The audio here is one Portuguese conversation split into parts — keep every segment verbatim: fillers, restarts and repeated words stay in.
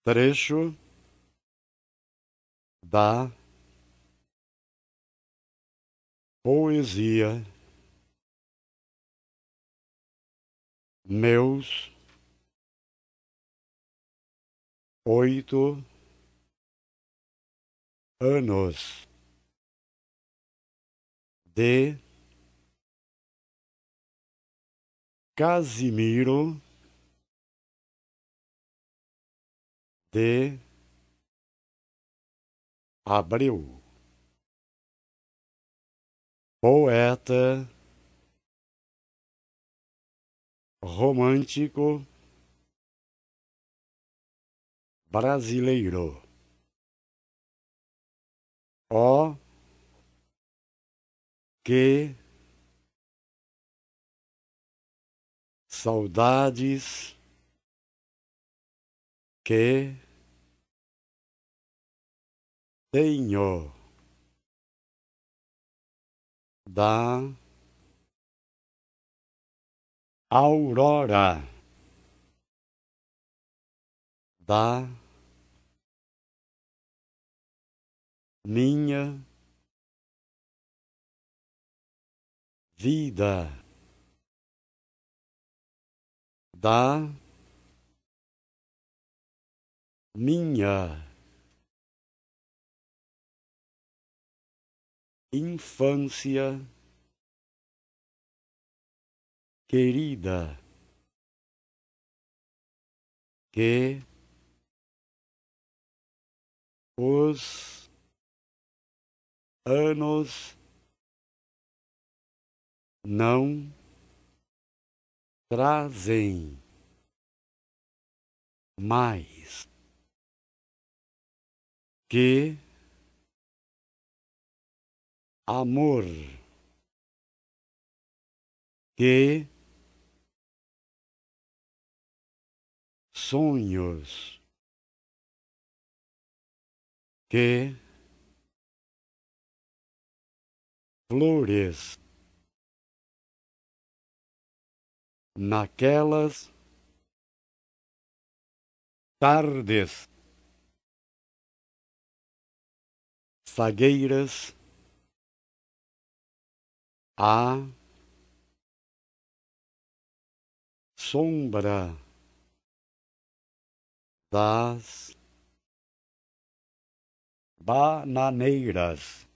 Trecho da poesia Meus Oito Anos, de Casimiro de Abreu, poeta romântico brasileiro. Ó, que saudades que tenho da aurora da minha vida, da minha infância querida, que os anos não trazem mais, que amor, que sonhos, que flores naquelas tardes fagueiras à sombra das bananeiras,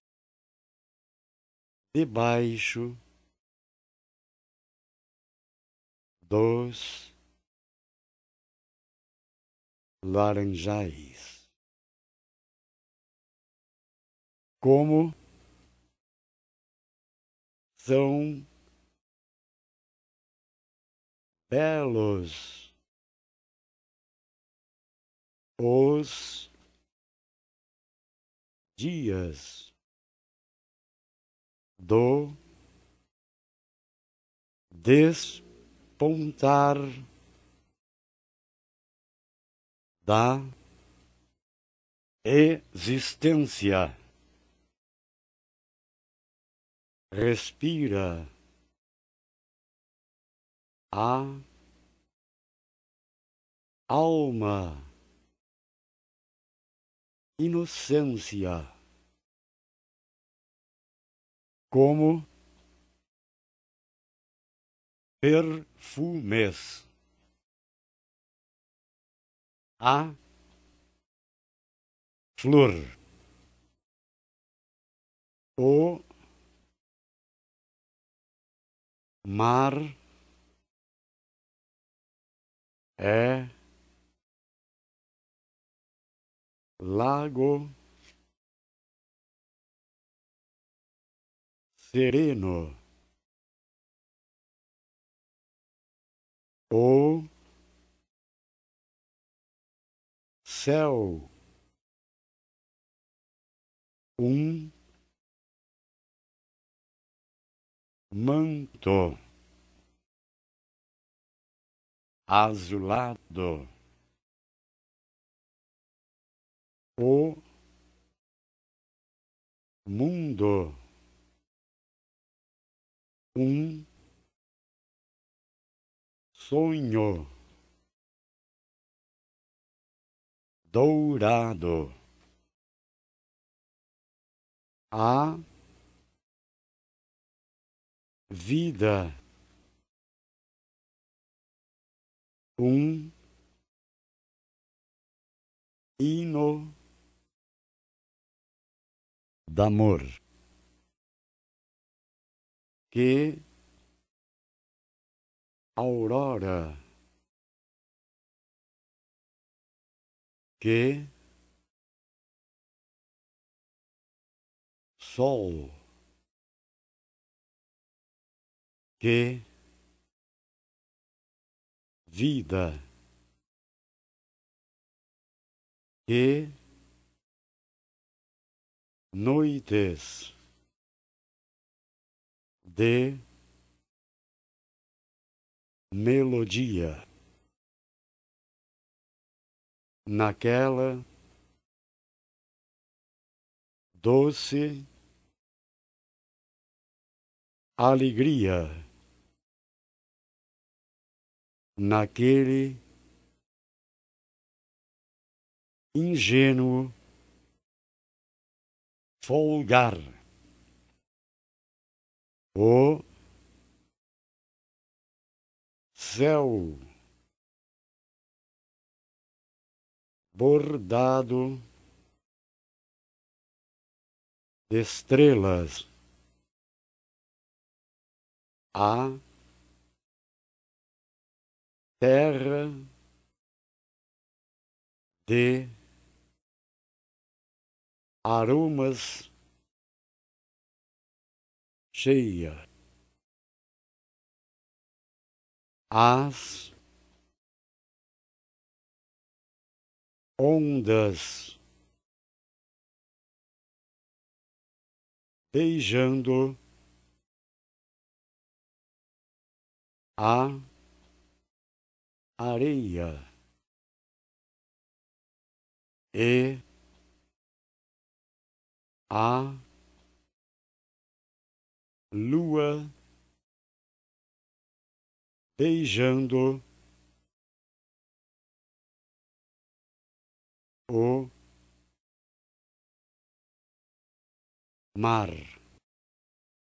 debaixo dos laranjais. Como são belos os dias do despontar da existência. Respira a alma, inocência, como perfumes, a flor, o mar é lago sereno, o céu um manto azulado, o mundo um sonho, dourado. A vida, um hino d'amor que aurora, que sol, que vida, que noites de melodia, naquela doce alegria, naquele ingênuo folgar, o céu bordado de estrelas, a terra de aromas cheia, as ondas beijando a areia e a lua beijando o mar.